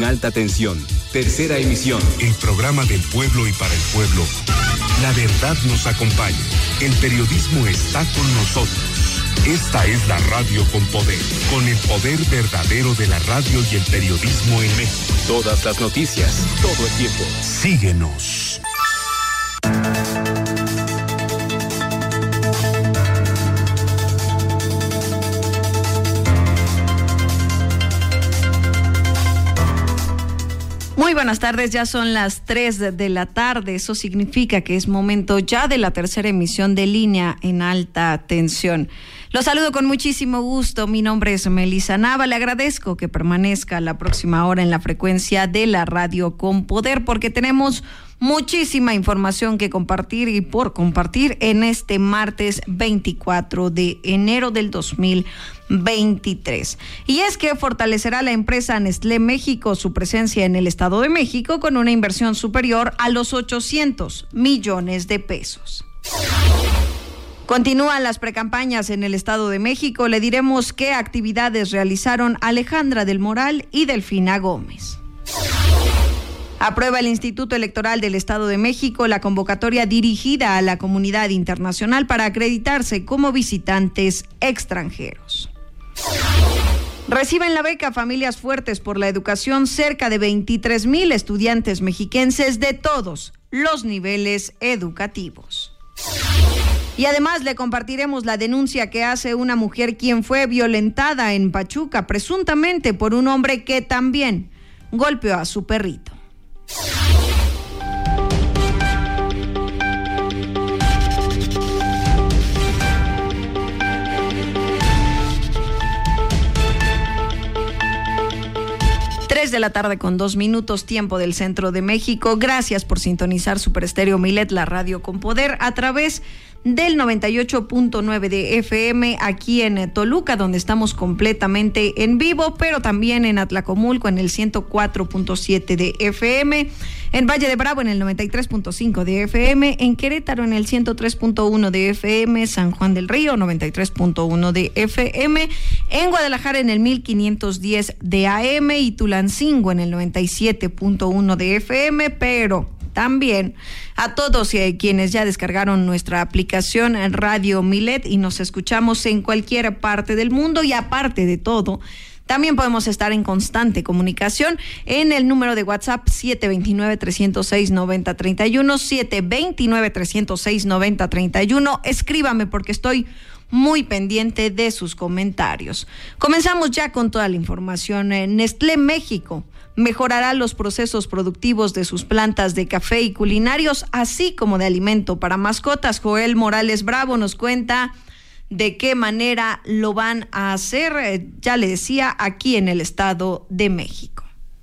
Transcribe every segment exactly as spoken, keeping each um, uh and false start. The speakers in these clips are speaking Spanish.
alta tensión, tercera emisión. El programa del pueblo y para el pueblo. La verdad nos acompaña. El periodismo está con nosotros. Esta es la radio con poder, con el poder verdadero de la radio y el periodismo en México. Todas las noticias, todo el tiempo. Síguenos. Muy buenas tardes, ya son las tres de la tarde, eso significa que es momento ya de la tercera emisión de Línea en Alta Tensión. Los saludo con muchísimo gusto, mi nombre es Melissa Nava, le agradezco que permanezca la próxima hora en la frecuencia de la radio con poder porque tenemos muchísima información que compartir y por compartir en este martes veinticuatro de enero del dos mil veintitrés. Y es que fortalecerá la empresa Nestlé México su presencia en el Estado de México con una inversión superior a los ochocientos millones de pesos. Continúan las precampañas en el Estado de México. Le diremos qué actividades realizaron Alejandra del Moral y Delfina Gómez. Aprueba el Instituto Electoral del Estado de México la convocatoria dirigida a la comunidad internacional para acreditarse como visitantes extranjeros. Reciben la beca Familias Fuertes por la Educación cerca de veintitrés mil estudiantes mexiquenses de todos los niveles educativos. Y además le compartiremos la denuncia que hace una mujer quien fue violentada en Pachuca, presuntamente por un hombre que también golpeó a su perrito. Tres de la tarde con dos minutos, tiempo del centro de México. Gracias por sintonizar Super Estéreo Milet, la radio con poder, a través del noventa y ocho punto nueve de F M aquí en Toluca, donde estamos completamente en vivo, pero también en Atlacomulco en el ciento cuatro punto siete de F M, en Valle de Bravo en el noventa y tres punto cinco de F M, en Querétaro en el ciento tres punto uno de F M, San Juan del Río noventa y tres punto uno de F M, en Guadalajara en el mil quinientos diez de A M y Tulancingo en el noventa y siete punto uno de F M, pero también a todos y quienes ya descargaron nuestra aplicación Radio Milet y nos escuchamos en cualquier parte del mundo. Y aparte de todo, también podemos estar en constante comunicación en el número de WhatsApp siete dos nueve, tres cero seis, nueve cero tres uno, siete dos nueve, tres cero seis, nueve cero tres uno. Escríbame porque estoy muy pendiente de sus comentarios. Comenzamos ya con toda la información. Nestlé México mejorará los procesos productivos de sus plantas de café y culinarios, así como de alimento para mascotas. Joel Morales Bravo nos cuenta de qué manera lo van a hacer, ya le decía, aquí en el Estado de México.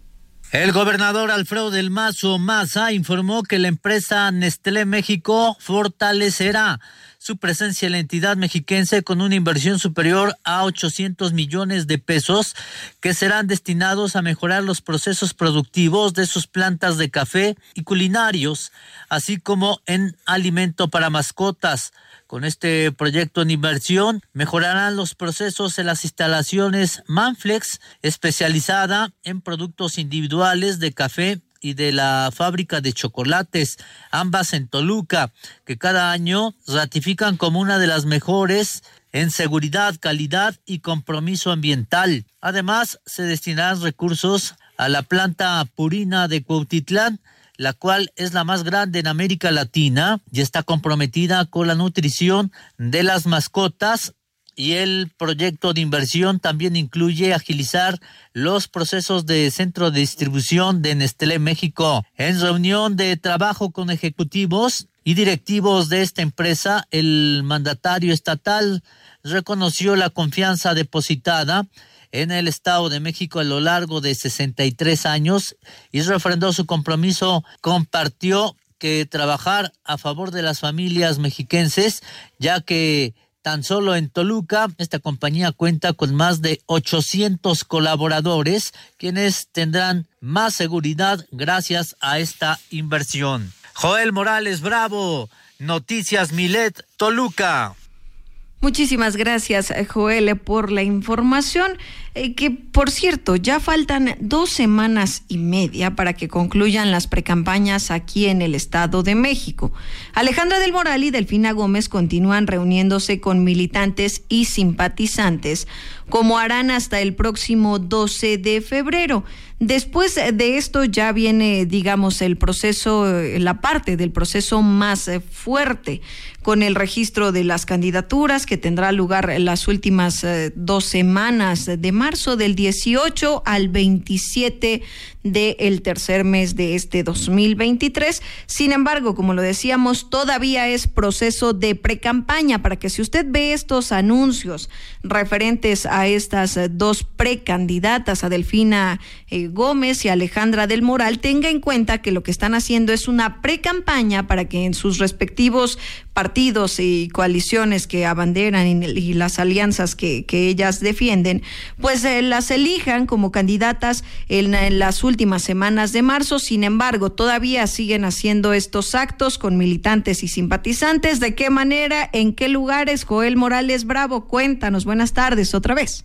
El gobernador Alfredo del Mazo Maza informó que la empresa Nestlé México fortalecerá su presencia en la entidad mexiquense con una inversión superior a ochocientos millones de pesos que serán destinados a mejorar los procesos productivos de sus plantas de café y culinarios, así como en alimento para mascotas. Con este proyecto en inversión mejorarán los procesos en las instalaciones Manflex, especializada en productos individuales de café, y de la fábrica de chocolates, ambas en Toluca, que cada año ratifican como una de las mejores en seguridad, calidad y compromiso ambiental. Además, se destinarán recursos a la planta Purina de Cuautitlán, la cual es la más grande en América Latina y está comprometida con la nutrición de las mascotas. Y el proyecto de inversión también incluye agilizar los procesos de centro de distribución de Nestlé México. En reunión de trabajo con ejecutivos y directivos de esta empresa, el mandatario estatal reconoció la confianza depositada en el Estado de México a lo largo de sesenta y tres años y refrendó su compromiso. Compartió que trabajar a favor de las familias mexiquenses, ya que tan solo en Toluca, esta compañía cuenta con más de ochocientos colaboradores, quienes tendrán más seguridad gracias a esta inversión. Joel Morales Bravo, Noticias Milet, Toluca. Muchísimas gracias, Joel, por la información. eh, que por cierto, ya faltan dos semanas y media para que concluyan las precampañas aquí en el Estado de México. Alejandra del Moral y Delfina Gómez continúan reuniéndose con militantes y simpatizantes, como harán hasta el próximo doce de febrero. Después de esto ya viene, digamos, el proceso, la parte del proceso más fuerte, con el registro de las candidaturas que tendrá lugar en las últimas eh, dos semanas de marzo, del dieciocho al veintisiete del tercer mes de este dos mil veintitrés. Sin embargo, como lo decíamos, todavía es proceso de precampaña, para que si usted ve estos anuncios referentes a estas dos precandidatas, a Delfina eh, Gómez y Alejandra del Moral, tenga en cuenta que lo que están haciendo es una precampaña para que en sus respectivos partidos y coaliciones que abanderan y, y las alianzas que, que ellas defienden, pues eh, las elijan como candidatas en, en las últimas semanas de marzo. Sin embargo, todavía siguen haciendo estos actos con militantes y simpatizantes. ¿De qué manera? ¿En qué lugares? Joel Morales Bravo, cuéntanos. Buenas tardes otra vez.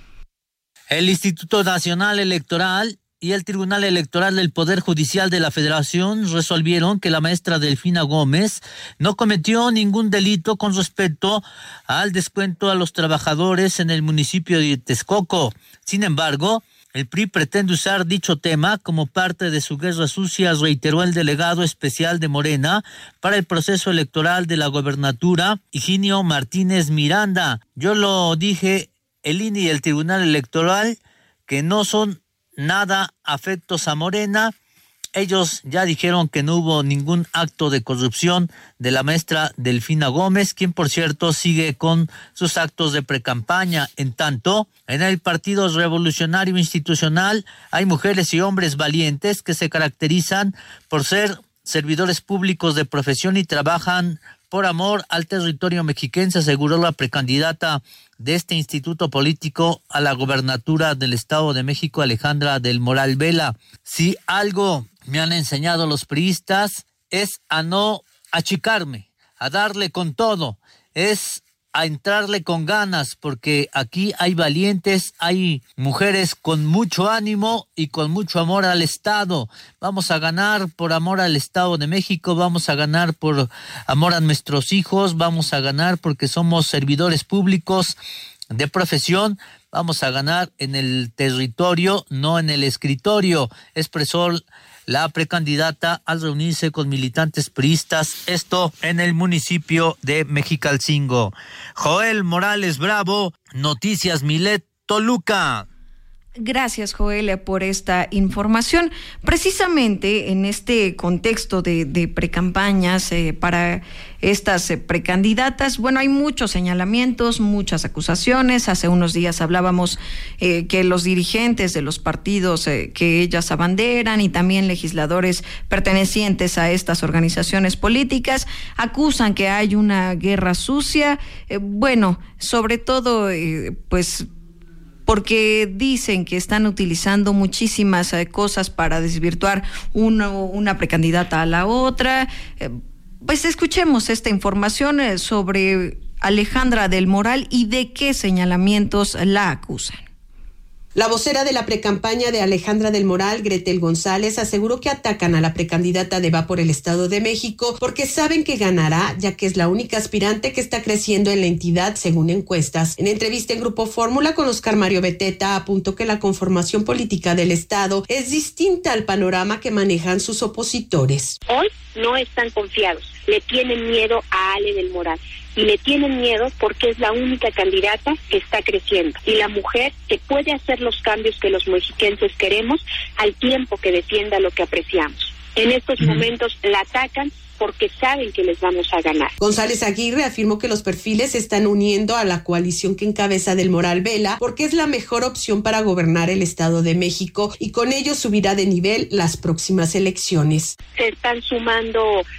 El Instituto Nacional Electoral y el Tribunal Electoral del Poder Judicial de la Federación resolvieron que la maestra Delfina Gómez no cometió ningún delito con respecto al descuento a los trabajadores en el municipio de Texcoco. Sin embargo, el P R I pretende usar dicho tema como parte de su guerra sucia, reiteró el delegado especial de Morena para el proceso electoral de la gobernatura, Higinio Martínez Miranda. Yo lo dije, el I N E y el Tribunal Electoral, que no son nada afectos a Morena. Ellos ya dijeron que no hubo ningún acto de corrupción de la maestra Delfina Gómez, quien por cierto sigue con sus actos de precampaña. En tanto, en el Partido Revolucionario Institucional hay mujeres y hombres valientes que se caracterizan por ser servidores públicos de profesión y trabajan por amor al territorio mexiquense, aseguró la precandidata de este instituto político a la gobernatura del Estado de México, Alejandra del Moral Vela. Si algo me han enseñado los priistas es a no achicarme, a darle con todo, es a entrarle con ganas, porque aquí hay valientes, hay mujeres con mucho ánimo y con mucho amor al Estado. Vamos a ganar por amor al Estado de México, vamos a ganar por amor a nuestros hijos, vamos a ganar porque somos servidores públicos de profesión, vamos a ganar en el territorio, no en el escritorio, expresó la precandidata al reunirse con militantes priistas, esto en el municipio de Mexicalcingo. Joel Morales Bravo, Noticias Milet, Toluca. Gracias, Joel, por esta información. Precisamente en este contexto de, de precampañas eh, para estas eh, precandidatas, bueno, hay muchos señalamientos, muchas acusaciones. Hace unos días hablábamos eh, que los dirigentes de los partidos eh, que ellas abanderan y también legisladores pertenecientes a estas organizaciones políticas acusan que hay una guerra sucia. Eh, bueno, sobre todo, eh, pues... porque dicen que están utilizando muchísimas eh, cosas para desvirtuar uno, una precandidata a la otra. Eh, pues escuchemos esta información eh, sobre Alejandra del Moral y de qué señalamientos la acusan. La vocera de la precampaña de Alejandra del Moral, Gretel González, aseguró que atacan a la precandidata de Va por el Estado de México porque saben que ganará, ya que es la única aspirante que está creciendo en la entidad según encuestas. En entrevista en Grupo Fórmula con Oscar Mario Beteta, apuntó que la conformación política del Estado es distinta al panorama que manejan sus opositores. Hoy no están confiados, le tienen miedo a Ale del Moral. Y le tienen miedo porque es la única candidata que está creciendo y la mujer que puede hacer los cambios que los mexiquenses queremos al tiempo que defienda lo que apreciamos. En estos uh-huh. momentos la atacan porque saben que les vamos a ganar. González Aguirre afirmó que los perfiles se están uniendo a la coalición que encabeza del Moral Vela porque es la mejor opción para gobernar el Estado de México y con ello subirá de nivel las próximas elecciones. Se están sumando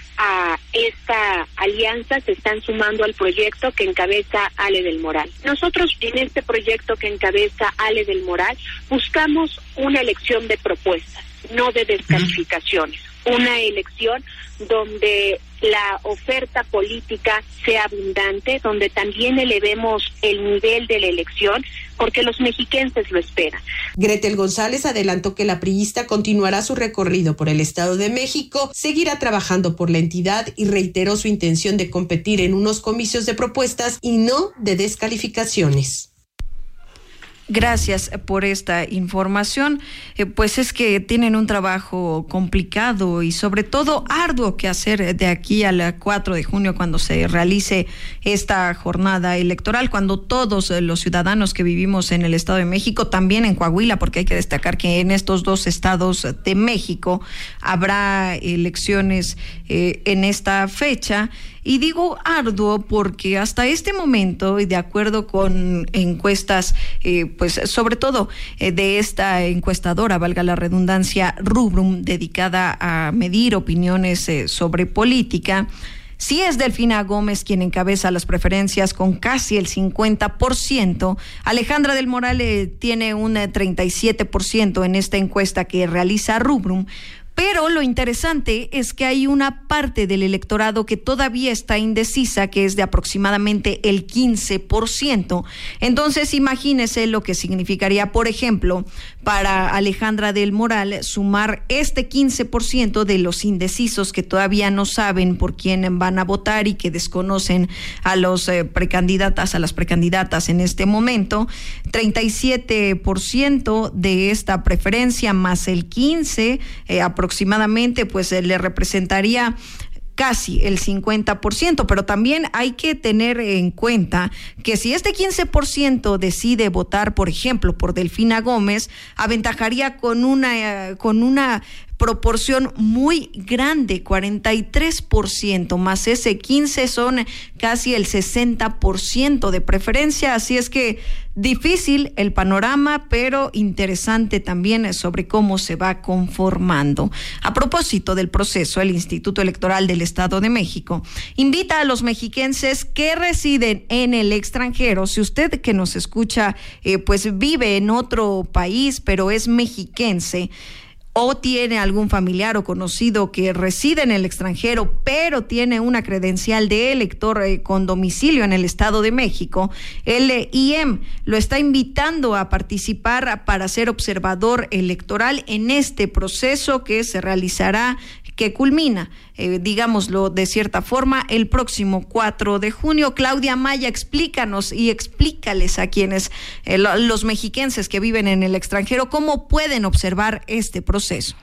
a esta alianza, se están sumando al proyecto que encabeza Ale del Moral. Nosotros en este proyecto que encabeza Ale del Moral buscamos una elección de propuestas, no de descalificaciones, una elección donde la oferta política sea abundante, donde también elevemos el nivel de la elección, porque los mexiquenses lo esperan. Gretel González adelantó que la priista continuará su recorrido por el Estado de México, seguirá trabajando por la entidad y reiteró su intención de competir en unos comicios de propuestas y no de descalificaciones. Gracias por esta información. Eh, pues es que tienen un trabajo complicado y sobre todo arduo que hacer de aquí al cuatro de junio, cuando se realice esta jornada electoral, cuando todos los ciudadanos que vivimos en el Estado de México, también en Coahuila, porque hay que destacar que en estos dos estados de México habrá elecciones eh, en esta fecha. Y digo arduo porque hasta este momento, y de acuerdo con encuestas, eh, pues sobre todo eh, de esta encuestadora, valga la redundancia, Rubrum, dedicada a medir opiniones eh, sobre política, sí es Delfina Gómez quien encabeza las preferencias con casi el cincuenta por ciento. Alejandra del Moral eh, tiene un treinta y siete por ciento en esta encuesta que realiza Rubrum. Pero lo interesante es que hay una parte del electorado que todavía está indecisa, que es de aproximadamente el quince por ciento. Entonces, imagínese lo que significaría, por ejemplo, para Alejandra del Moral sumar este quince por ciento de los indecisos que todavía no saben por quién van a votar y que desconocen a los eh, precandidatas, a las precandidatas en este momento. treinta y siete por ciento de esta preferencia más el quince por ciento, eh, aproximadamente, pues eh, le representaría casi el cincuenta por ciento, pero también hay que tener en cuenta que si este quince por ciento decide votar, por ejemplo, por Delfina Gómez, aventajaría con una, eh, con una proporción muy grande, cuarenta y tres por ciento, más ese quince son casi el sesenta por ciento de preferencia, así es que difícil el panorama, pero interesante también sobre cómo se va conformando. A propósito del proceso, el Instituto Electoral del Estado de México invita a los mexiquenses que residen en el extranjero, si usted que nos escucha eh, pues vive en otro país, pero es mexiquense, o tiene algún familiar o conocido que reside en el extranjero, pero tiene una credencial de elector eh, con domicilio en el Estado de México, el eh, I E M lo está invitando a participar para ser observador electoral en este proceso que se realizará, que culmina, eh, digámoslo de cierta forma, el próximo cuatro de junio. Claudia Maya, explícanos y explícales a quienes, eh, los mexiquenses que viven en el extranjero, cómo pueden observar este proceso.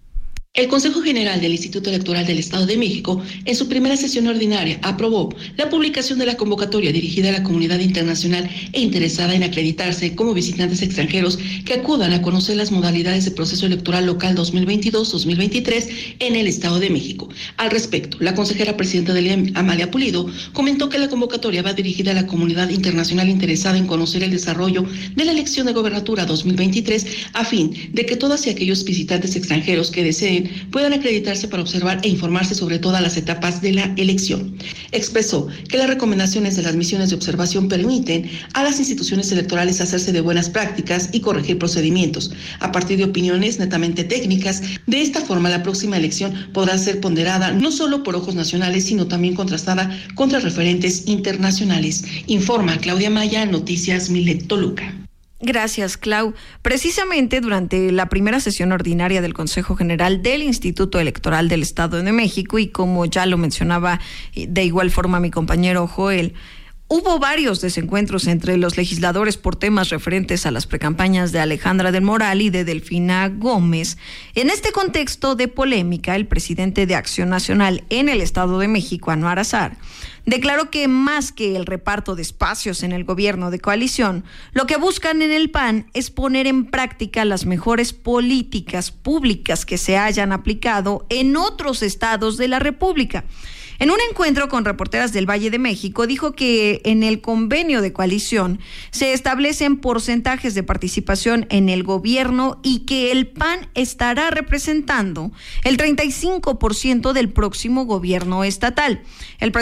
El Consejo General del Instituto Electoral del Estado de México, en su primera sesión ordinaria, aprobó la publicación de la convocatoria dirigida a la comunidad internacional e interesada en acreditarse como visitantes extranjeros que acudan a conocer las modalidades de proceso electoral local dos mil veintidós dos mil veintitrés en el Estado de México. Al respecto, la consejera presidenta del I E M, Amalia Pulido, comentó que la convocatoria va dirigida a la comunidad internacional interesada en conocer el desarrollo de la elección de gobernatura dos mil veintitrés, a fin de que todos y aquellos visitantes extranjeros que deseen puedan acreditarse para observar e informarse sobre todas las etapas de la elección. Expresó que las recomendaciones de las misiones de observación permiten a las instituciones electorales hacerse de buenas prácticas y corregir procedimientos a partir de opiniones netamente técnicas. De esta forma, la próxima elección podrá ser ponderada no solo por ojos nacionales, sino también contrastada contra referentes internacionales. Informa Claudia Maya, Noticias Milet Toluca. Gracias, Clau. Precisamente durante la primera sesión ordinaria del Consejo General del Instituto Electoral del Estado de México, y como ya lo mencionaba de igual forma mi compañero Joel, hubo varios desencuentros entre los legisladores por temas referentes a las precampañas de Alejandra del Moral y de Delfina Gómez. En este contexto de polémica, el presidente de Acción Nacional en el Estado de México, Anwar Azar, declaró que más que el reparto de espacios en el gobierno de coalición, lo que buscan en el P A N es poner en práctica las mejores políticas públicas que se hayan aplicado en otros estados de la República. En un encuentro con reporteras del Valle de México, dijo que en el convenio de coalición se establecen porcentajes de participación en el gobierno y que el P A N estará representando el treinta y cinco por ciento del próximo gobierno estatal. El presidente del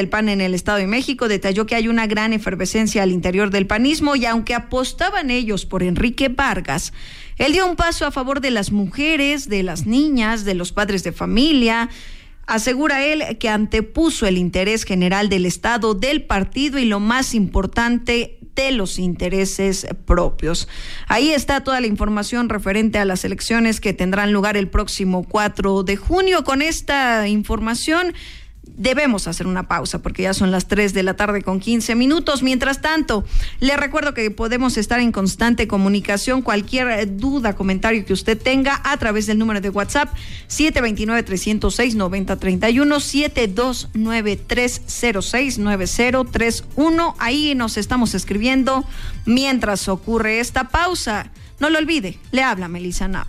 del P A N en el Estado de México detalló que hay una gran efervescencia al interior del panismo y aunque apostaban ellos por Enrique Vargas, él dio un paso a favor de las mujeres, de las niñas, de los padres de familia. Asegura él que antepuso el interés general del Estado, del partido y lo más importante, de los intereses propios. Ahí está toda la información referente a las elecciones que tendrán lugar el próximo cuatro de junio. Con esta información debemos hacer una pausa porque ya son las tres de la tarde con quince minutos. Mientras tanto, les recuerdo que podemos estar en constante comunicación. Cualquier duda, comentario que usted tenga a través del número de WhatsApp siete dos nueve, tres cero seis, nueve cero tres uno, siete dos nueve, tres cero seis, nueve cero tres uno. Ahí nos estamos escribiendo mientras ocurre esta pausa. No lo olvide, le habla Melissa Nava.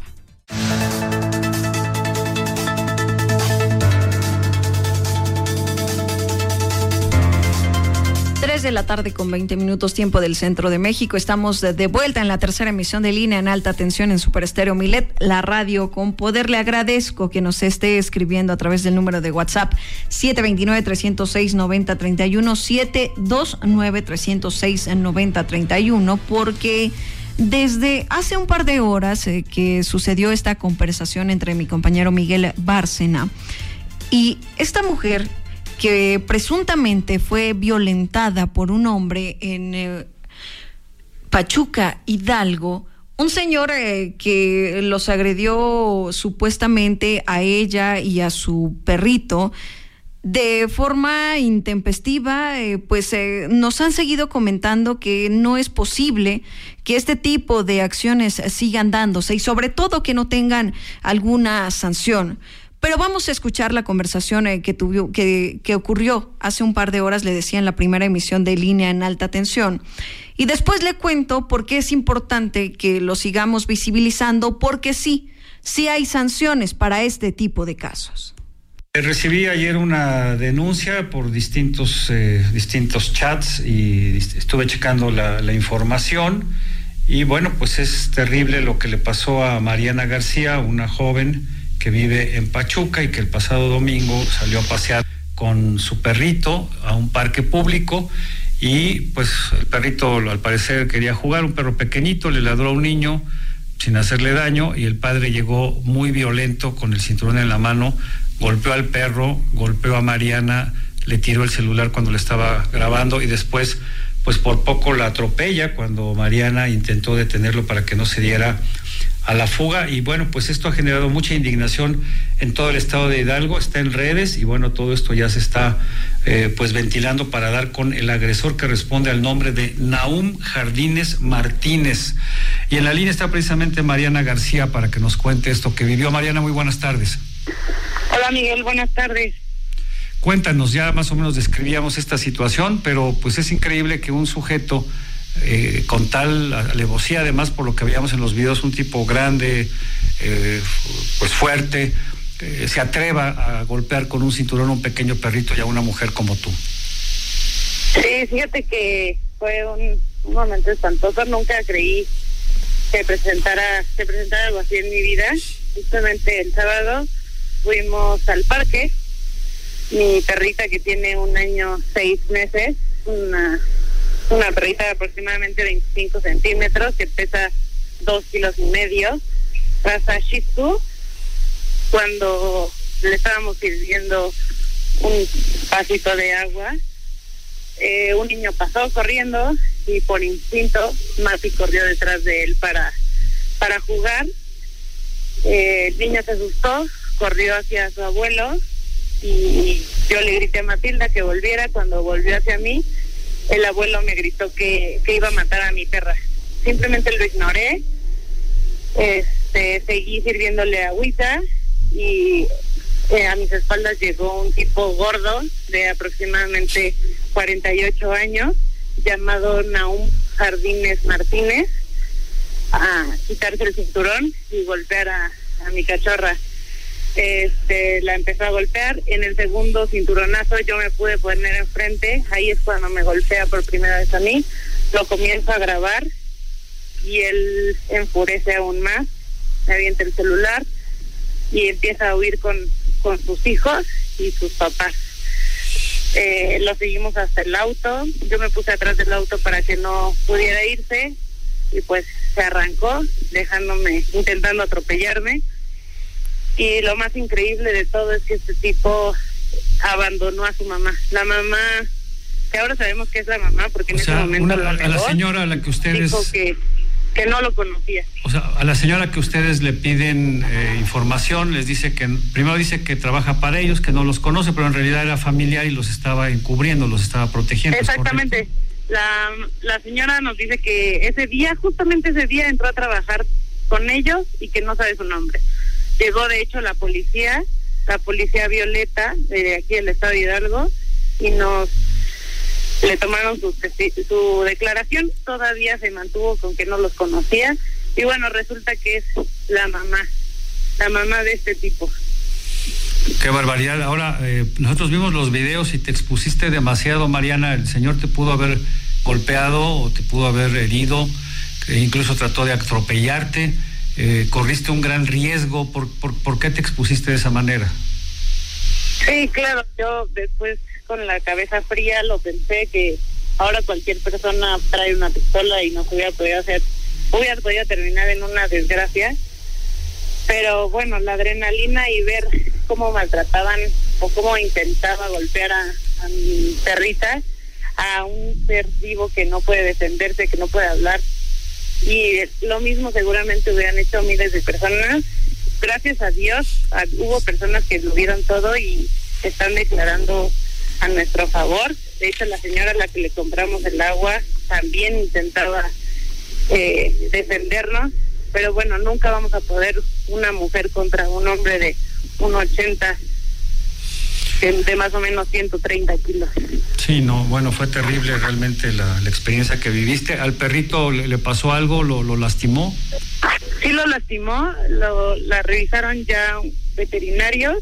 De la tarde con veinte minutos, tiempo del centro de México. Estamos de, de vuelta en la tercera emisión de Línea en Alta Tensión en Super Estéreo Milet, la radio con poder. Le agradezco que nos esté escribiendo a través del número de WhatsApp siete dos nueve, tres cero seis, nueve cero tres uno, siete dos nueve, tres cero seis, nueve cero tres uno, porque desde hace un par de horas eh, que sucedió esta conversación entre mi compañero Miguel Bárcena y esta mujer que presuntamente fue violentada por un hombre en eh, Pachuca, Hidalgo, un señor eh, que los agredió supuestamente a ella y a su perrito de forma intempestiva. Eh, pues eh, nos han seguido comentando que no es posible que este tipo de acciones sigan dándose y sobre todo que no tengan alguna sanción. Pero vamos a escuchar la conversación eh, que, tuvo, que, que ocurrió hace un par de horas, le decía, en la primera emisión de Línea en Alta Tensión. Y después le cuento por qué es importante que lo sigamos visibilizando, porque sí, sí hay sanciones para este tipo de casos. Recibí ayer una denuncia por distintos, eh, distintos chats y estuve checando la, la información. Y bueno, pues es terrible lo que le pasó a Mariana García, una joven que vive en Pachuca y que el pasado domingo salió a pasear con su perrito a un parque público y pues el perrito al parecer quería jugar, un perro pequeñito, le ladró a un niño sin hacerle daño y el padre llegó muy violento con el cinturón en la mano, golpeó al perro, golpeó a Mariana, le tiró el celular cuando le estaba grabando y después pues por poco la atropella cuando Mariana intentó detenerlo para que no se diera a la fuga. Y bueno, pues esto ha generado mucha indignación en todo el estado de Hidalgo, está en redes y bueno, todo esto ya se está eh, pues ventilando para dar con el agresor, que responde al nombre de Nahum Jardines Martínez. Y en la línea está precisamente Mariana García para que nos cuente esto que vivió. Mariana, muy buenas tardes. Hola Miguel, buenas tardes. Cuéntanos, ya más o menos describíamos esta situación, pero pues es increíble que un sujeto Eh, con tal alevosía, además por lo que veíamos en los videos, un tipo grande, eh, pues fuerte, eh, se atreva a golpear con un cinturón a un pequeño perrito y a una mujer como tú. Sí, fíjate que fue un, un momento espantoso. Nunca creí que presentara, que presentara algo así en mi vida. Justamente el sábado fuimos al parque. Mi perrita, que tiene un año seis meses, una una perrita de aproximadamente veinticinco centímetros, que pesa dos kilos y medio, raza Shih Tzu. Cuando le estábamos sirviendo un vasito de agua, eh, un niño pasó corriendo y por instinto Mati corrió detrás de él para, para jugar. Eh, el niño se asustó, corrió hacia su abuelo y yo le grité a Matilda que volviera. Cuando volvió hacia mí, el abuelo me gritó que, que iba a matar a mi perra. Simplemente lo ignoré, este, seguí sirviéndole agüita y eh, a mis espaldas llegó un tipo gordo de aproximadamente cuarenta y ocho años, llamado Nahum Jardines Martínez, a quitarse el cinturón y golpear a, a mi cachorra. Este, la empezó a golpear. En el segundo cinturonazo yo me pude poner enfrente. Ahí es cuando me golpea por primera vez a mí. Lo comienzo a grabar y él enfurece aún más, me avienta el celular y empieza a huir con, con sus hijos y sus papás. Eh, lo seguimos hasta el auto, yo me puse atrás del auto para que no pudiera irse y pues se arrancó dejándome, intentando atropellarme. Y lo más increíble de todo es que este tipo abandonó a su mamá, la mamá que ahora sabemos que es la mamá porque en o sea, ese momento una, lo negó, a la señora a la que ustedes dijo que, que no lo conocía. O sea, a la señora que ustedes le piden eh, información, les dice que, primero dice que trabaja para ellos, que no los conoce, pero en realidad era familiar y los estaba encubriendo, los estaba protegiendo. Exactamente. La, la señora nos dice que ese día, justamente ese día, entró a trabajar con ellos y que no sabe su nombre. Llegó, de hecho, la policía, la policía Violeta, de aquí del estado de Hidalgo, y nos le tomaron su, su declaración. Todavía se mantuvo con que no los conocía y bueno, resulta que es la mamá la mamá de este tipo. Qué barbaridad. Ahora, eh, nosotros vimos los videos y te expusiste demasiado, Mariana. El señor te pudo haber golpeado o te pudo haber herido, e incluso trató de atropellarte, eh, corriste un gran riesgo. ¿Por, por, ¿Por qué te expusiste de esa manera? Sí, claro, yo después con la cabeza fría lo pensé que ahora cualquier persona trae una pistola y nos hubiera podido hacer, hubiera podido terminar en una desgracia, pero bueno, la adrenalina y ver cómo maltrataban o cómo intentaba golpear a, a mi perrita, a un ser vivo que no puede defenderse, que no puede hablar, y lo mismo seguramente hubieran hecho miles de personas. Gracias a Dios a, hubo personas que lo vieron todo y están declarando a nuestro favor. De hecho, la señora a la que le compramos el agua también intentaba eh, defendernos, pero bueno, nunca vamos a poder una mujer contra un hombre de uno ochenta, de, de más o menos ciento treinta kilos. Sí, no, bueno, fue terrible realmente la, la experiencia que viviste. ¿Al perrito le, le pasó algo? ¿Lo, lo lastimó? Sí, lo lastimó, lo, la revisaron ya veterinarios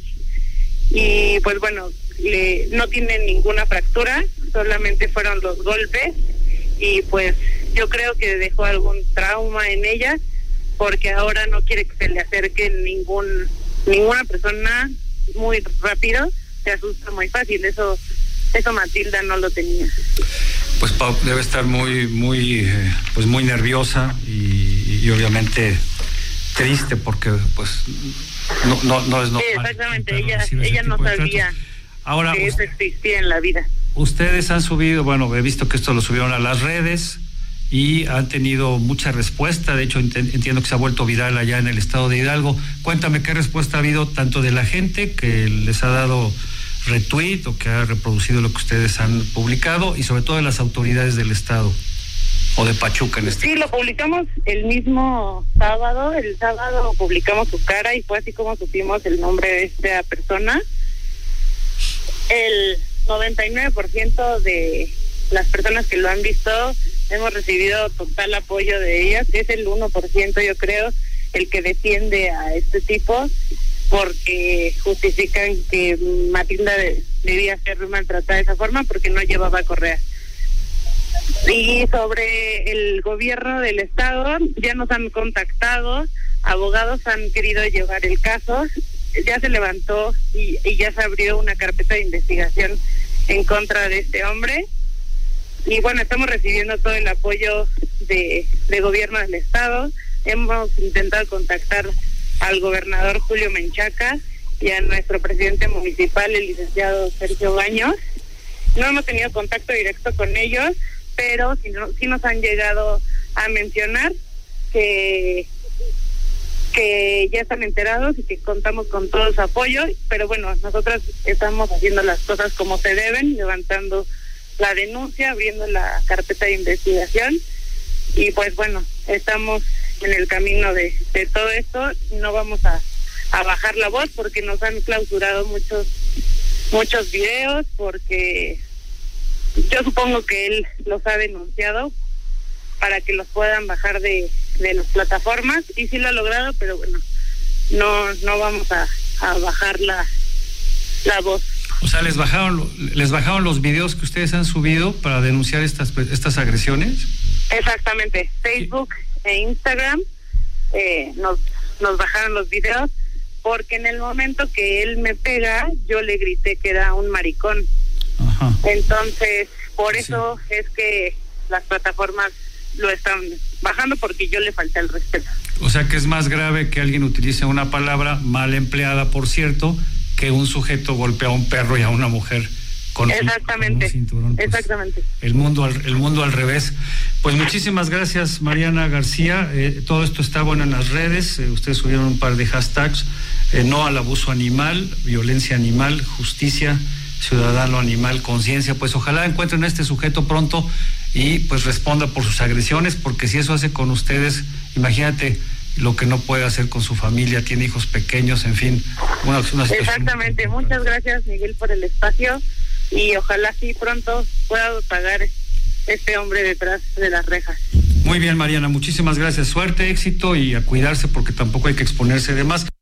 y pues bueno, le, no tiene ninguna fractura, solamente fueron los golpes y pues yo creo que dejó algún trauma en ella porque ahora no quiere que se le acerque ningún ninguna persona muy rápido, se asusta muy fácil. Eso eso Matilda no lo tenía. Pues Pau debe estar muy muy eh, pues muy nerviosa y, y obviamente triste porque pues no no, no es normal. Sí, exactamente, ella ella no sabía Ahora, que eso existía en la vida. Ustedes han subido, bueno, he visto que esto lo subieron a las redes y han tenido mucha respuesta. De hecho, entiendo que se ha vuelto viral allá en el estado de Hidalgo. Cuéntame qué respuesta ha habido tanto de la gente que les ha dado retweet o que ha reproducido lo que ustedes han publicado y sobre todo de las autoridades del estado o de Pachuca en este Sí, lo publicamos el mismo sábado. El sábado publicamos su cara y fue así como supimos el nombre de esta persona. El noventa y nueve por ciento de las personas que lo han visto hemos recibido total apoyo de ellas. Es el uno por ciento, yo creo, el que defiende a este tipo porque justifican que Matilda de, debía ser maltratada de esa forma porque no llevaba correa. Y sobre el gobierno del estado, ya nos han contactado, abogados han querido llevar el caso, ya se levantó y, y ya se abrió una carpeta de investigación en contra de este hombre. Y bueno, estamos recibiendo todo el apoyo de, de gobierno del estado. Hemos intentado contactar al gobernador Julio Menchaca y a nuestro presidente municipal, el licenciado Sergio Baños. No hemos tenido contacto directo con ellos, pero sí, no, sí nos han llegado a mencionar que que ya están enterados y que contamos con todo su apoyo, pero bueno, nosotros estamos haciendo las cosas como se deben, levantando la denuncia, abriendo la carpeta de investigación y pues bueno, estamos en el camino de, de todo esto. No vamos a, a bajar la voz porque nos han clausurado muchos muchos videos, porque yo supongo que él los ha denunciado para que los puedan bajar de, de las plataformas y sí lo ha logrado, pero bueno, no no vamos a, a bajar la, la voz. O sea, les bajaron les bajaron los videos que ustedes han subido para denunciar estas estas agresiones. Exactamente, Facebook sí. e Instagram eh, nos nos bajaron los videos porque en el momento que él me pega yo le grité que era un maricón. Ajá. Ajá. Entonces, por eso sí. es que las plataformas lo están bajando, porque yo le falté el respeto. O sea que es más grave que alguien utilice una palabra mal empleada, por cierto, que un sujeto golpea a un perro y a una mujer con, exactamente, un, con un cinturón. Pues, exactamente. El mundo, al, el mundo al revés. Pues muchísimas gracias, Mariana García. Eh, todo esto está bueno en las redes. Eh, ustedes subieron un par de hashtags. Eh, no al abuso animal, violencia animal, justicia, ciudadano animal, conciencia. Pues ojalá encuentren a este sujeto pronto y pues responda por sus agresiones, porque si eso hace con ustedes, imagínate lo que no puede hacer con su familia, tiene hijos pequeños, en fin, una, una situación. Exactamente, muchas gracias, Miguel, por el espacio, y ojalá sí pronto pueda pagar este hombre detrás de las rejas. Muy bien, Mariana, muchísimas gracias, suerte, éxito y a cuidarse, porque tampoco hay que exponerse de más.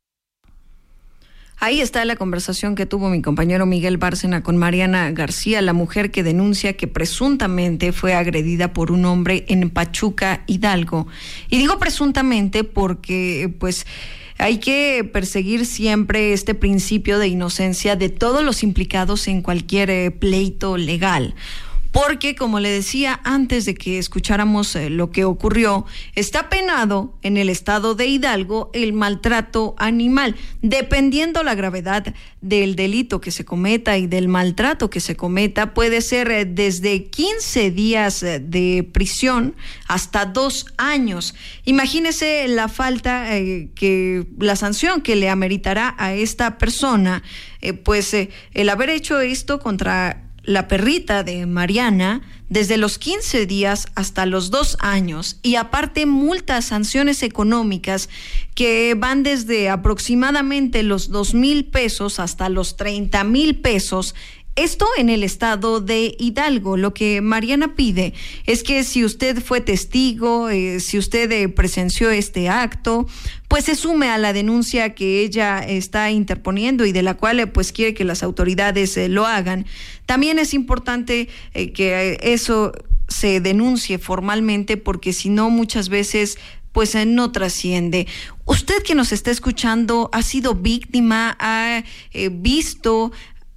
Ahí está la conversación que tuvo mi compañero Miguel Bárcena con Mariana García, la mujer que denuncia que presuntamente fue agredida por un hombre en Pachuca, Hidalgo. Y digo presuntamente porque, pues, hay que perseguir siempre este principio de inocencia de todos los implicados en cualquier eh, pleito legal. Porque, como le decía antes de que escucháramos eh, lo que ocurrió, está penado en el estado de Hidalgo el maltrato animal. Dependiendo la gravedad del delito que se cometa y del maltrato que se cometa, puede ser eh, desde quince días eh, de prisión hasta dos años. Imagínese la falta, eh, que la sanción que le ameritará a esta persona, eh, pues eh, el haber hecho esto contra la perrita de Mariana, desde los quince días hasta los dos años, y aparte multas, sanciones económicas que van desde aproximadamente los dos mil pesos hasta los treinta mil pesos. Esto en el estado de Hidalgo. Lo que Mariana pide es que si usted fue testigo, eh, si usted eh, presenció este acto, pues se sume a la denuncia que ella está interponiendo y de la cual eh, pues quiere que las autoridades eh, lo hagan. También es importante eh, que eso se denuncie formalmente, porque si no, muchas veces pues eh, no trasciende. Usted que nos está escuchando ha sido víctima, ha eh, visto,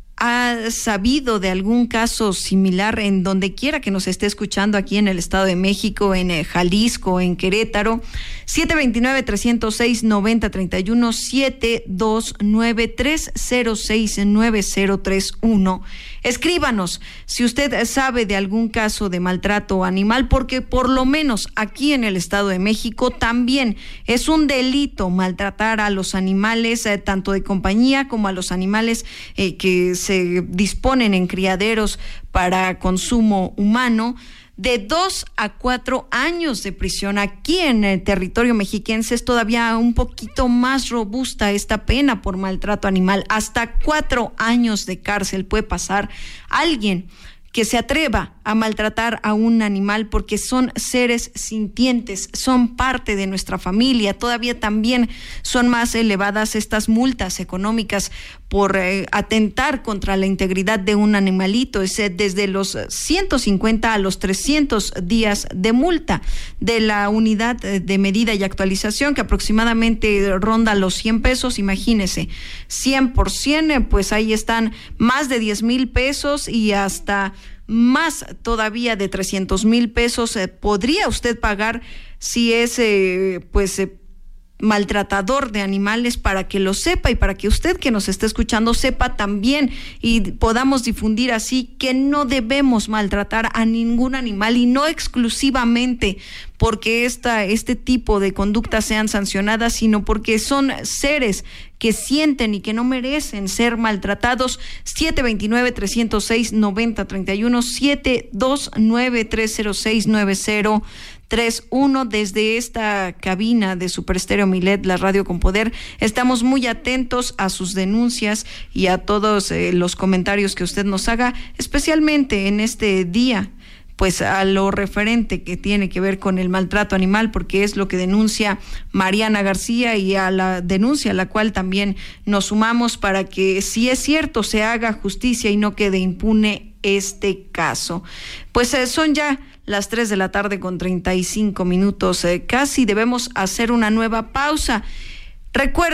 ¿ha sabido de algún caso similar en donde quiera que nos esté escuchando, aquí en el Estado de México, en Jalisco, en Querétaro? siete dos nueve, tres cero seis, nueve cero tres uno, siete dos nueve, tres cero seis, nueve cero tres uno. Escríbanos si usted sabe de algún caso de maltrato animal, porque por lo menos aquí en el Estado de México también es un delito maltratar a los animales, eh, tanto de compañía como a los animales eh, que se disponen en criaderos para consumo humano. De dos a cuatro años de prisión. Aquí en el territorio mexiquense es todavía un poquito más robusta esta pena por maltrato animal. Hasta cuatro años de cárcel puede pasar alguien que se atreva a maltratar a un animal, porque son seres sintientes, son parte de nuestra familia. Todavía también son más elevadas estas multas económicas por eh, atentar contra la integridad de un animalito. Es eh, desde los ciento cincuenta a los trescientos días de multa de la unidad de medida y actualización, que aproximadamente ronda los cien pesos. Imagínese, cien por cien, pues ahí están más de diez mil pesos y hasta más todavía de trescientos mil pesos eh, podría usted pagar si es eh, pues eh, maltratador de animales, para que lo sepa y para que usted que nos está escuchando sepa también y podamos difundir así que no debemos maltratar a ningún animal, y no exclusivamente porque esta, este tipo de conductas sean sancionadas, sino porque son seres que sienten y que no merecen ser maltratados. siete dos nueve, tres cero seis, nueve cero tres uno, siete dos nueve, tres cero seis, nueve cero tres uno. Desde esta cabina de Super Estéreo Milet, la radio con poder, estamos muy atentos a sus denuncias y a todos eh, los comentarios que usted nos haga, especialmente en este día, pues a lo referente que tiene que ver con el maltrato animal, porque es lo que denuncia Mariana García, y a la denuncia a la cual también nos sumamos para que, si es cierto, se haga justicia y no quede impune este caso. Pues eh, son ya las tres de la tarde con treinta y cinco minutos, eh, casi debemos hacer una nueva pausa. Recuerde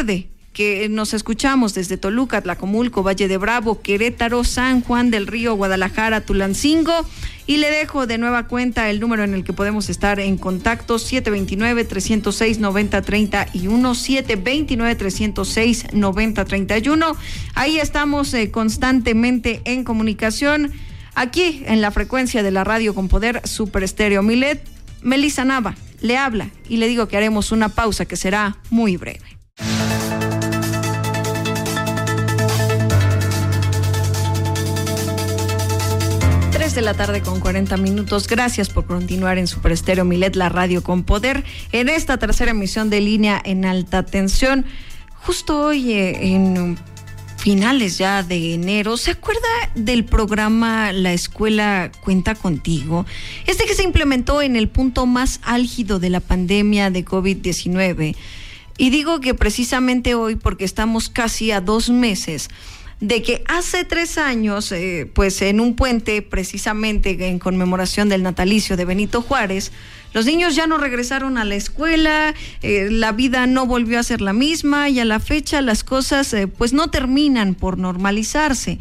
que nos escuchamos desde Toluca, Tlacomulco, Valle de Bravo, Querétaro, San Juan del Río, Guadalajara, Tulancingo. Y le dejo de nueva cuenta el número en el que podemos estar en contacto: siete dos nueve, tres cero seis, nueve cero tres uno, siete dos nueve, tres cero seis, nueve cero tres uno. Ahí estamos eh, constantemente en comunicación, aquí en la frecuencia de la radio con poder Super Estéreo Milet. Melissa Nava le habla y le digo que haremos una pausa que será muy breve. De la tarde con cuarenta minutos. Gracias por continuar en Super Estéreo Milet, la radio con poder, en esta tercera emisión de Línea en Alta Tensión. Justo hoy, eh, en finales ya de enero, ¿se acuerda del programa La Escuela Cuenta Contigo? Este que se implementó en el punto más álgido de la pandemia de COVID diecinueve. Y digo que precisamente hoy porque estamos casi a dos meses de que hace tres años, eh, pues en un puente, precisamente en conmemoración del natalicio de Benito Juárez, los niños ya no regresaron a la escuela, eh, la vida no volvió a ser la misma y a la fecha las cosas eh, pues no terminan por normalizarse.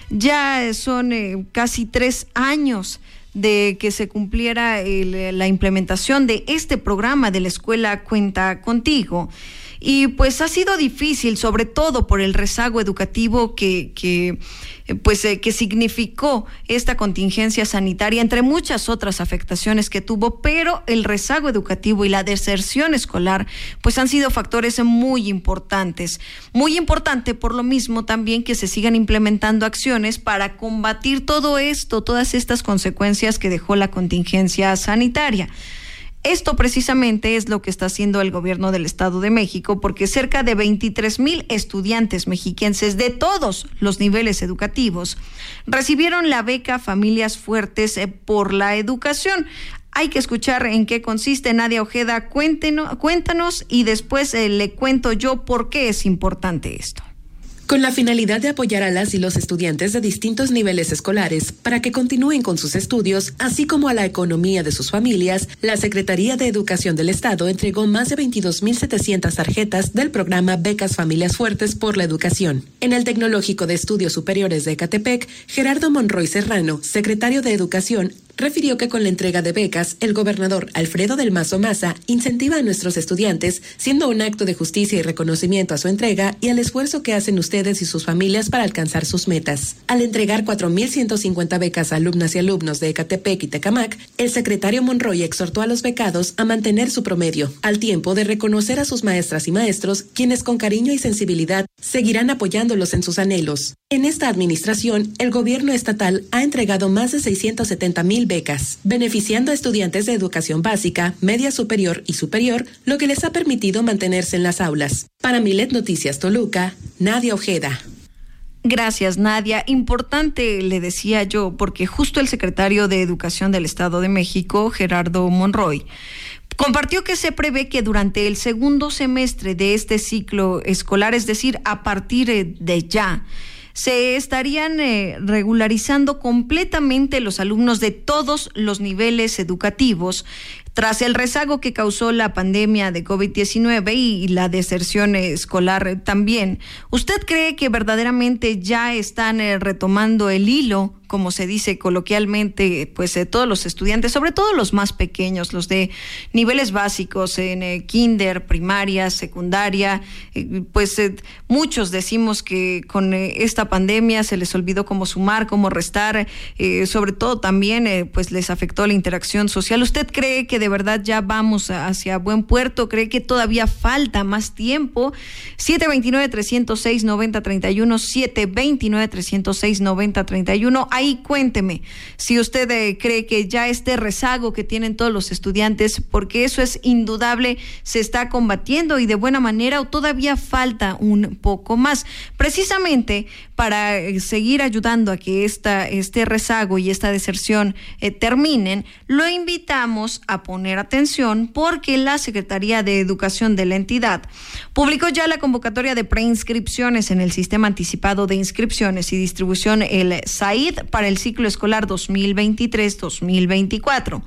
Ya son eh, casi tres años de que se cumpliera el, la implementación de este programa de la Escuela Cuenta Contigo. Y pues ha sido difícil, sobre todo por el rezago educativo que, que, pues, eh, que significó esta contingencia sanitaria, entre muchas otras afectaciones que tuvo, pero el rezago educativo y la deserción escolar pues han sido factores muy importantes. Muy importante por lo mismo también que se sigan implementando acciones para combatir todo esto, todas estas consecuencias que dejó la contingencia sanitaria. Esto precisamente es lo que está haciendo el gobierno del Estado de México, porque cerca de veintitrés mil estudiantes mexiquenses de todos los niveles educativos recibieron la beca Familias Fuertes por la Educación. Hay que escuchar en qué consiste. Nadia Ojeda, cuéntenos, cuéntanos y después eh, le cuento yo por qué es importante esto. Con la finalidad de apoyar a las y los estudiantes de distintos niveles escolares para que continúen con sus estudios, así como a la economía de sus familias, la Secretaría de Educación del Estado entregó más de veintidós mil setecientas tarjetas del programa Becas Familias Fuertes por la Educación. En el Tecnológico de Estudios Superiores de Ecatepec, Gerardo Monroy Serrano, secretario de Educación, refirió que con la entrega de becas, el gobernador Alfredo del Mazo Maza incentiva a nuestros estudiantes, siendo un acto de justicia y reconocimiento a su entrega y al esfuerzo que hacen ustedes y sus familias para alcanzar sus metas. Al entregar cuatro mil ciento cincuenta becas a alumnas y alumnos de Ecatepec y Tecamac, el secretario Monroy exhortó a los becados a mantener su promedio, al tiempo de reconocer a sus maestras y maestros, quienes con cariño y sensibilidad seguirán apoyándolos en sus anhelos. En esta administración, el gobierno estatal ha entregado más de seiscientos setenta mil becas, beneficiando a estudiantes de educación básica, media superior y superior, lo que les ha permitido mantenerse en las aulas. Para Milet Noticias Toluca, Nadia Ojeda. Gracias, Nadia. Importante, le decía yo, porque justo el secretario de Educación del Estado de México, Gerardo Monroy, compartió que se prevé que durante el segundo semestre de este ciclo escolar, es decir, a partir de ya, se estarían eh, regularizando completamente los alumnos de todos los niveles educativos tras el rezago que causó la pandemia de COVID diecinueve y la deserción escolar también. ¿Usted cree que verdaderamente ya están eh, retomando el hilo, como se dice coloquialmente, pues eh, todos los estudiantes, sobre todo los más pequeños, los de niveles básicos en eh, kinder, primaria, secundaria? Eh, pues eh, muchos decimos que con eh, esta pandemia se les olvidó cómo sumar, cómo restar, eh, sobre todo también eh, pues les afectó la interacción social. ¿Usted cree que de verdad ya vamos hacia buen puerto? ¿Cree que todavía falta más tiempo? siete dos nueve, tres cero seis, nueve cero tres uno, siete dos nueve, tres cero seis, nueve cero tres uno. Ahí cuénteme si usted eh, cree que ya este rezago que tienen todos los estudiantes, porque eso es indudable, se está combatiendo y de buena manera, o todavía falta un poco más. Precisamente para eh, seguir ayudando a que esta, este rezago y esta deserción eh, terminen, lo invitamos a poner atención porque la Secretaría de Educación de la entidad publicó ya la convocatoria de preinscripciones en el Sistema Anticipado de Inscripciones y Distribución, el S A I D, para el ciclo escolar dos mil veintitrés dos mil veinticuatro.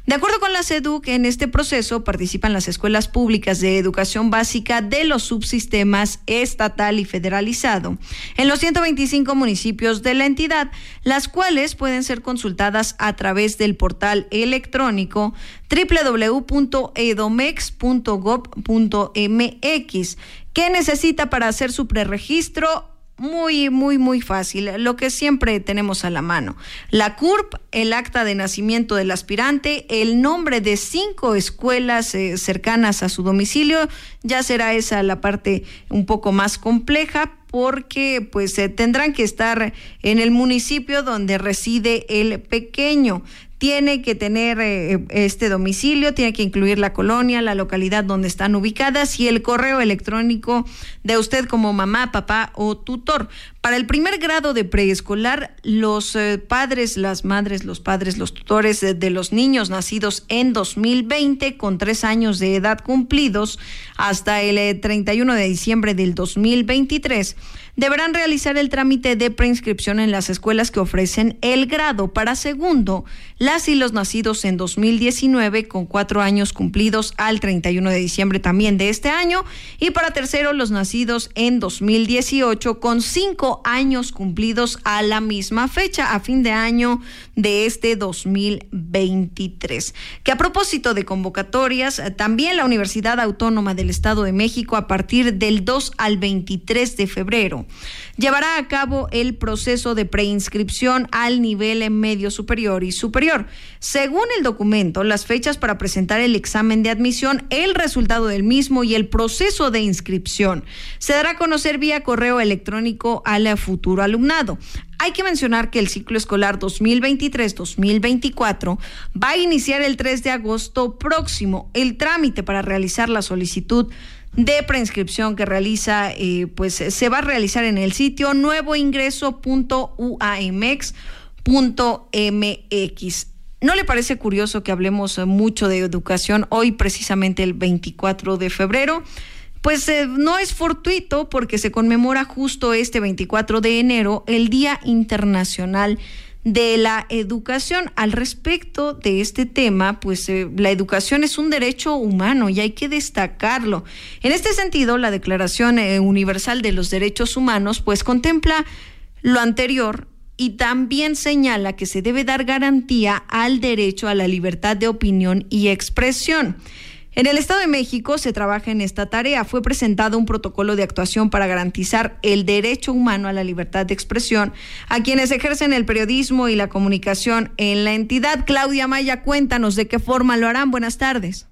De acuerdo con la SEDUC, en este proceso participan las escuelas públicas de educación básica de los subsistemas estatal y federalizado en los ciento veinticinco municipios de la entidad, las cuales pueden ser consultadas a través del portal electrónico doble u doble u doble u punto edomex punto gob punto m x. ¿Qué necesita para hacer su preregistro? Muy, muy, muy fácil, lo que siempre tenemos a la mano. La C U R P, el acta de nacimiento del aspirante, el nombre de cinco escuelas eh, cercanas a su domicilio. Ya será esa la parte un poco más compleja, porque pues eh, tendrán que estar en el municipio donde reside el pequeño. Tiene que tener eh, este domicilio, tiene que incluir la colonia, la localidad donde están ubicadas y el correo electrónico de usted como mamá, papá o tutor. Para el primer grado de preescolar, los eh, padres, las madres, los padres, los tutores de, de los niños nacidos en dos mil veinte con tres años de edad cumplidos hasta el eh, treinta y uno de diciembre del dos mil veintitrés deberán realizar el trámite de preinscripción en las escuelas que ofrecen el grado. Para segundo, las y los nacidos en dos mil diecinueve con cuatro años cumplidos al treinta y uno de diciembre también de este año. Y para tercero, los nacidos en dos mil dieciocho con cinco años cumplidos a la misma fecha, a fin de año de este dos mil veintitrés. Que a propósito de convocatorias, también la Universidad Autónoma del Estado de México, a partir del dos al veintitrés de febrero, llevará a cabo el proceso de preinscripción al nivel medio superior y superior. Según el documento, las fechas para presentar el examen de admisión, el resultado del mismo y el proceso de inscripción se dará a conocer vía correo electrónico al futuro alumnado. Hay que mencionar que el ciclo escolar dos mil veintitrés dos mil veinticuatro va a iniciar el tres de agosto próximo. El trámite para realizar la solicitud de preinscripción que realiza, eh, pues se va a realizar en el sitio nuevoingreso punto u a m x punto m x. ¿No le parece curioso que hablemos mucho de educación hoy, precisamente el veinticuatro de febrero? Pues eh, no es fortuito, porque se conmemora justo este veinticuatro de enero el Día Internacional de la Educación. Al respecto de este tema, pues eh, la educación es un derecho humano y hay que destacarlo. En este sentido, la Declaración eh, Universal de los Derechos Humanos pues contempla lo anterior y también señala que se debe dar garantía al derecho a la libertad de opinión y expresión. En el Estado de México se trabaja en esta tarea. Fue presentado un protocolo de actuación para garantizar el derecho humano a la libertad de expresión a quienes ejercen el periodismo y la comunicación en la entidad. Claudia Maya, cuéntanos de qué forma lo harán. Buenas tardes.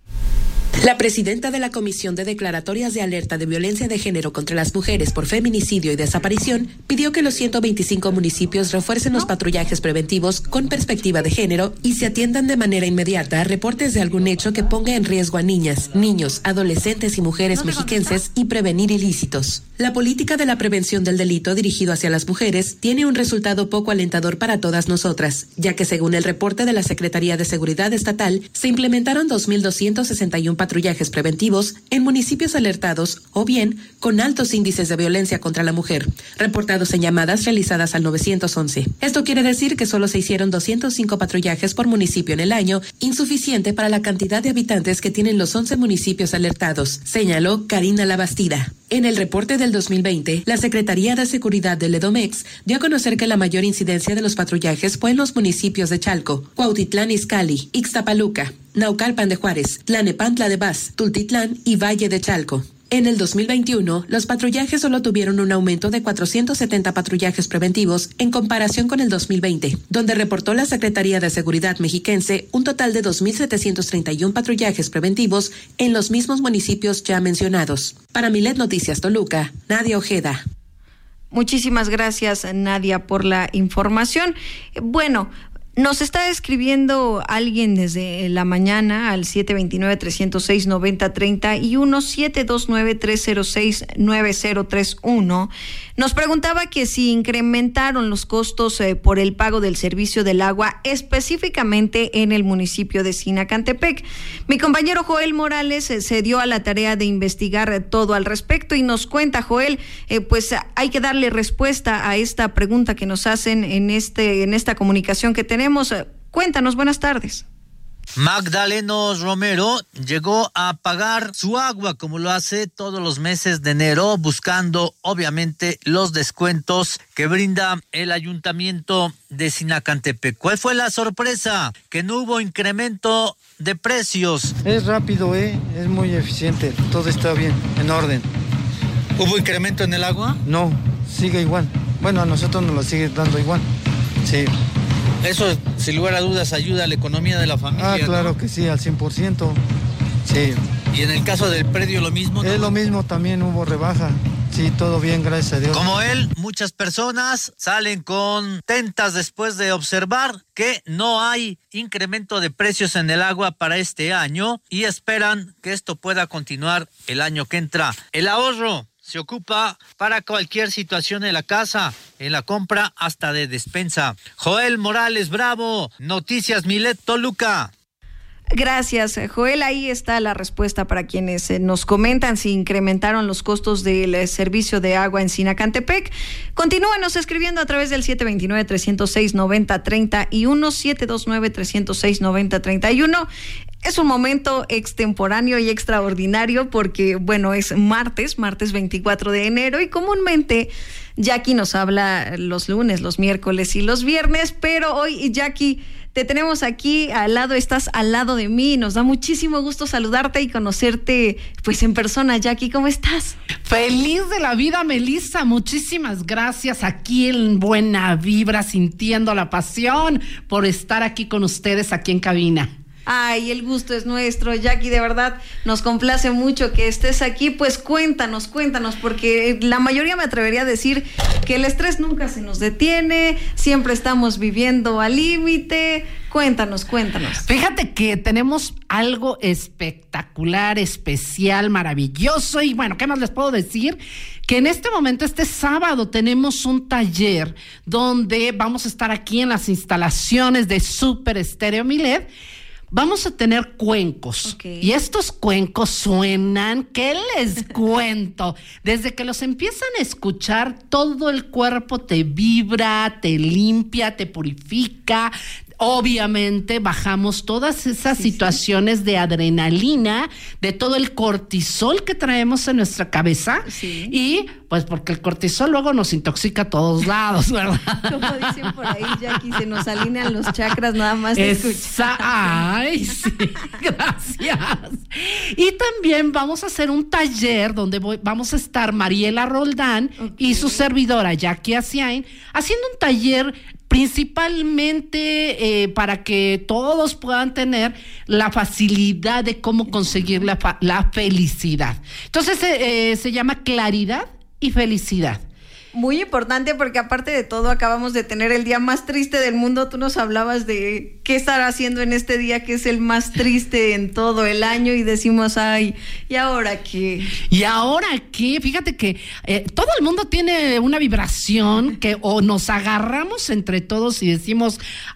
La presidenta de la Comisión de Declaratorias de Alerta de Violencia de Género contra las Mujeres por Feminicidio y Desaparición pidió que los ciento veinticinco municipios refuercen los patrullajes preventivos con perspectiva de género y se atiendan de manera inmediata a reportes de algún hecho que ponga en riesgo a niñas, niños, adolescentes y mujeres mexiquenses y prevenir ilícitos. La política de la prevención del delito dirigido hacia las mujeres tiene un resultado poco alentador para todas nosotras, ya que según el reporte de la Secretaría de Seguridad Estatal, se implementaron dos mil doscientos sesenta y uno patrullajes preventivos en municipios alertados o bien con altos índices de violencia contra la mujer, reportados en llamadas realizadas al nueve once. Esto quiere decir que solo se hicieron doscientos cinco patrullajes por municipio en el año, insuficiente para la cantidad de habitantes que tienen los once municipios alertados, señaló Karina Labastida. En el reporte del dos mil veinte, la Secretaría de Seguridad del Edomex dio a conocer que la mayor incidencia de los patrullajes fue en los municipios de Chalco, Cuautitlán Izcalli, Ixtapaluca, Naucalpan de Juárez, Tlanepantla de Baz, Tultitlán y Valle de Chalco. En el dos mil veintiuno, los patrullajes solo tuvieron un aumento de cuatrocientos setenta patrullajes preventivos en comparación con el dos mil veinte, donde reportó la Secretaría de Seguridad mexiquense un total de dos mil setecientos treinta y uno patrullajes preventivos en los mismos municipios ya mencionados. Para Milet Noticias Toluca, Nadia Ojeda. Muchísimas gracias, Nadia, por la información. Bueno, nos está escribiendo alguien desde la mañana al siete dos nueve, tres cero seis, nueve cero tres uno, siete dos nueve, tres cero seis, nueve cero tres uno. Nos preguntaba que si incrementaron los costos eh, por el pago del servicio del agua, específicamente en el municipio de Sinacantepec. Mi compañero Joel Morales eh, se dio a la tarea de investigar eh, todo al respecto y nos cuenta, Joel, eh, pues hay que darle respuesta a esta pregunta que nos hacen en este en esta comunicación que tenemos. Cuéntanos, buenas tardes. Magdaleno Romero llegó a pagar su agua como lo hace todos los meses de enero, buscando obviamente los descuentos que brinda el ayuntamiento de Sinacantepec. ¿Cuál fue la sorpresa? Que no hubo incremento de precios. Es rápido, ¿eh? Es muy eficiente, todo está bien, en orden. ¿Hubo incremento en el agua? No, sigue igual. Bueno, a nosotros nos lo sigue dando igual, sí. Eso, sin lugar a dudas, ayuda a la economía de la familia. Ah, claro, ¿no? Que sí, al cien por ciento, sí. ¿Y en el caso del predio lo mismo? ¿No? Es lo mismo, también hubo rebaja. Sí, todo bien, gracias a Dios. Como él, muchas personas salen contentas después de observar que no hay incremento de precios en el agua para este año y esperan que esto pueda continuar el año que entra. El ahorro se ocupa para cualquier situación en la casa, en la compra hasta de despensa. Joel Morales Bravo, Noticias Milet Toluca. Gracias, Joel. Ahí está la respuesta para quienes eh, nos comentan si incrementaron los costos del eh, servicio de agua en Sinacantepec. Continúanos escribiendo a través del siete dos nueve, tres cero seis, nueve cero tres uno, siete dos nueve, tres cero seis, nueve cero tres uno. Es un momento extemporáneo y extraordinario porque, bueno, es martes, martes veinticuatro de enero y comúnmente Jackie nos habla los lunes, los miércoles y los viernes, pero hoy, Jackie, te tenemos aquí al lado, estás al lado de mí, nos da muchísimo gusto saludarte y conocerte pues en persona. Jackie, ¿cómo estás? Feliz de la vida, Melissa, muchísimas gracias, aquí en Buena Vibra, sintiendo la pasión por estar aquí con ustedes, aquí en cabina. Ay, el gusto es nuestro, Jackie, de verdad nos complace mucho que estés aquí. Pues cuéntanos, cuéntanos, porque la mayoría me atrevería a decir que el estrés nunca se nos detiene, siempre estamos viviendo al límite. Cuéntanos, cuéntanos. Fíjate que tenemos algo espectacular, especial, maravilloso y bueno, ¿qué más les puedo decir? Que en este momento, este sábado, tenemos un taller donde vamos a estar aquí en las instalaciones de Super Estéreo Milet. Vamos a tener cuencos, okay. Y estos cuencos suenan, ¿qué les cuento? Desde que los empiezan a escuchar, todo el cuerpo te vibra, te limpia, te purifica. Obviamente bajamos todas esas sí, situaciones sí. de adrenalina, de todo el cortisol que traemos en nuestra cabeza, sí. Y pues porque el cortisol luego nos intoxica a todos lados, ¿verdad? Como dicen por ahí, Jackie, se nos alinean los chakras nada más de escuchar. Ay, sí, gracias. Y también vamos a hacer un taller donde voy, vamos a estar Mariela Roldán, okay. Y su servidora Jackie Asiain, haciendo un taller principalmente eh, para que todos puedan tener la facilidad de cómo conseguir la, fa- la felicidad. Entonces eh, eh, se llama Claridad y Felicidad. Muy importante porque aparte de todo acabamos de tener el día más triste del mundo. Tú nos hablabas de qué estar haciendo en este día que es el más triste en todo el año y decimos, ay, ¿y ahora qué? ¿Y ahora qué? Fíjate que eh, todo el mundo tiene una vibración que o nos agarramos entre todos y decimos,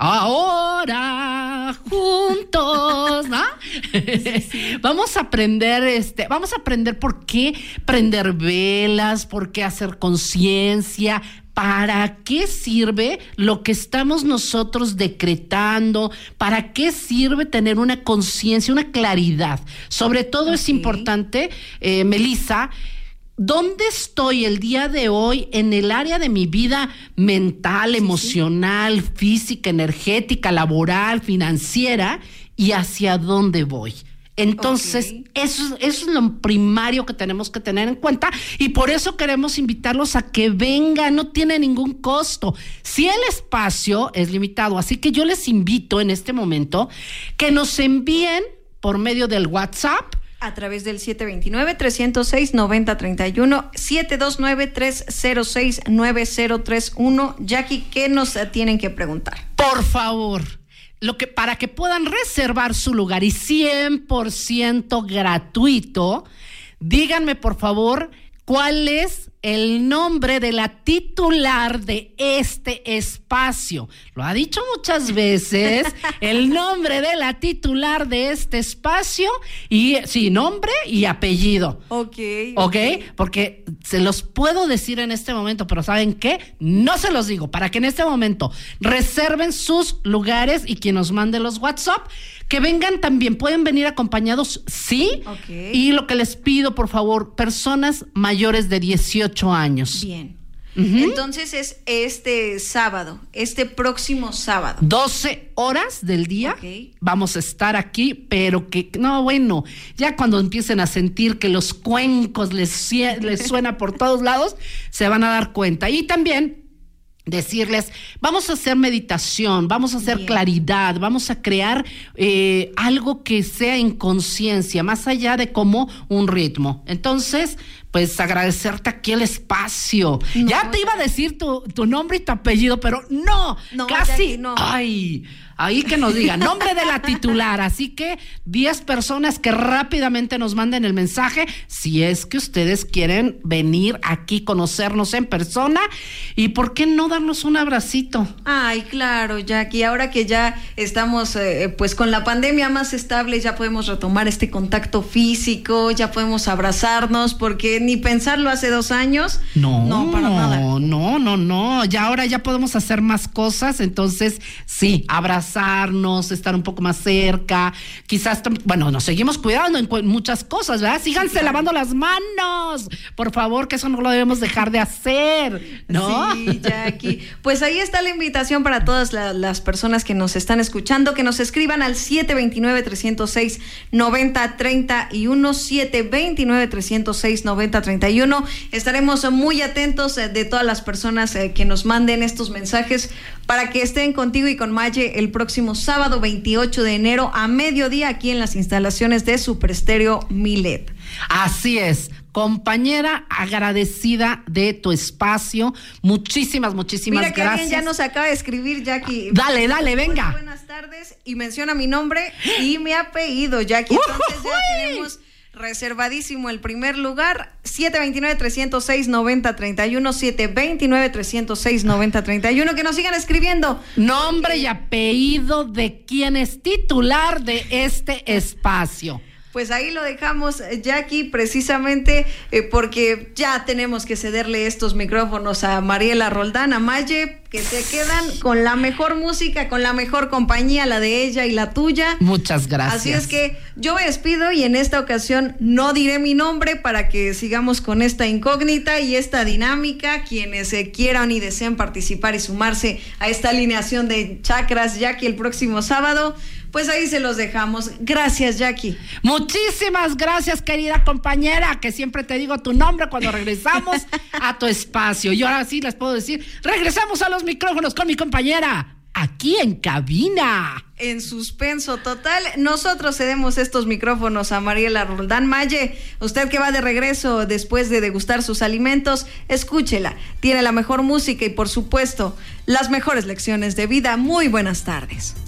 ahora juntos, ¿no? Sí, sí. Vamos a aprender, este, vamos a aprender por qué prender velas, por qué hacer conciencia. ¿Para qué sirve lo que estamos nosotros decretando? ¿Para qué sirve tener una conciencia, una claridad? Sobre todo okay. Es importante, eh, Melissa, ¿dónde estoy el día de hoy en el área de mi vida mental, sí, emocional, sí. física, energética, laboral, financiera? ¿Y hacia dónde voy? Entonces, okay. eso, eso es lo primario que tenemos que tener en cuenta y por eso queremos invitarlos a que vengan, no tiene ningún costo. Si el espacio es limitado, así que yo les invito en este momento que nos envíen por medio del WhatsApp a través del siete dos nueve, tres cero seis, nueve cero tres uno, siete dos nueve, tres cero seis, nueve cero tres uno. Jackie, ¿qué nos tienen que preguntar? Por favor, lo que para que puedan reservar su lugar y cien por ciento gratuito, díganme por favor cuál es el nombre de la titular de este espacio. Lo ha dicho muchas veces, el nombre de la titular de este espacio y sí, nombre y apellido. Ok. Ok, porque se los puedo decir en este momento, pero ¿saben qué? No se los digo, para que en este momento reserven sus lugares y quien nos mande los WhatsApp Que vengan también, pueden venir acompañados, sí. Okay. Y lo que les pido, por favor, personas mayores de dieciocho años. Bien. Uh-huh. Entonces es este sábado, este próximo sábado. doce horas del día. Okay. Vamos a estar aquí, pero que, no, bueno, ya cuando empiecen a sentir que los cuencos les, les suena por todos lados, se van a dar cuenta. Y también decirles, vamos a hacer meditación, vamos a hacer Bien. claridad, vamos a crear eh, algo que sea en conciencia, más allá de como un ritmo. Entonces, pues agradecerte aquí el espacio. No, ya te iba a decir tu, tu nombre y tu apellido, pero no, no casi, no. Ay, ahí que nos diga, nombre de la titular, así que diez personas que rápidamente nos manden el mensaje, si es que ustedes quieren venir aquí, conocernos en persona, y por qué no darnos un abracito. Ay, claro, Jackie, ahora que ya estamos eh, pues con la pandemia más estable, ya podemos retomar este contacto físico, ya podemos abrazarnos, porque ni pensarlo hace dos años. No, no, para nada. No, no, no, ya ahora ya podemos hacer más cosas, entonces sí, abrazarnos, estar un poco más cerca, quizás, bueno, nos seguimos cuidando en cu- muchas cosas, ¿verdad? Síganse sí, claro. lavando las manos, por favor, que eso no lo debemos dejar de hacer, ¿no? Sí, Jackie. Pues ahí está la invitación para todas la, las personas que nos están escuchando, que nos escriban al siete dos nueve, tres cero seis, nueve cero tres uno, siete dos nueve, tres cero seis, nueve cero tres uno. Estaremos muy atentos de todas las personas que nos manden estos mensajes para que estén contigo y con Maye el próximo sábado veintiocho de enero a mediodía aquí en las instalaciones de Super Estéreo Milet. Así es. Compañera, agradecida de tu espacio. Muchísimas, muchísimas Mira que gracias. Alguien ya nos acaba de escribir, Jackie. Dale, dale, venga. Hola, buenas tardes. Y menciona mi nombre y mi apellido, Jackie. Entonces ya tenemos reservadísimo el primer lugar. siete dos nueve, tres cero seis, nueve cero tres uno, siete dos nueve, tres cero seis, nueve cero tres uno. Que nos sigan escribiendo. Nombre y apellido de quien es titular de este espacio. Pues ahí lo dejamos, Jackie, precisamente eh, porque ya tenemos que cederle estos micrófonos a Mariela Roldán, a Maye, que se quedan con la mejor música, con la mejor compañía, la de ella y la tuya. Muchas gracias. Así es que yo me despido y en esta ocasión no diré mi nombre para que sigamos con esta incógnita y esta dinámica. Quienes eh, quieran y deseen participar y sumarse a esta alineación de chakras, Jackie, el próximo sábado, pues ahí se los dejamos. Gracias, Jackie. Muchísimas gracias, querida compañera, que siempre te digo tu nombre cuando regresamos a tu espacio. Y ahora sí les puedo decir, regresamos a los micrófonos con mi compañera, aquí en cabina. En suspenso total, nosotros cedemos estos micrófonos a Mariela Roldán. Maye, usted que va de regreso después de degustar sus alimentos, escúchela. Tiene la mejor música y, por supuesto, las mejores lecciones de vida. Muy buenas tardes.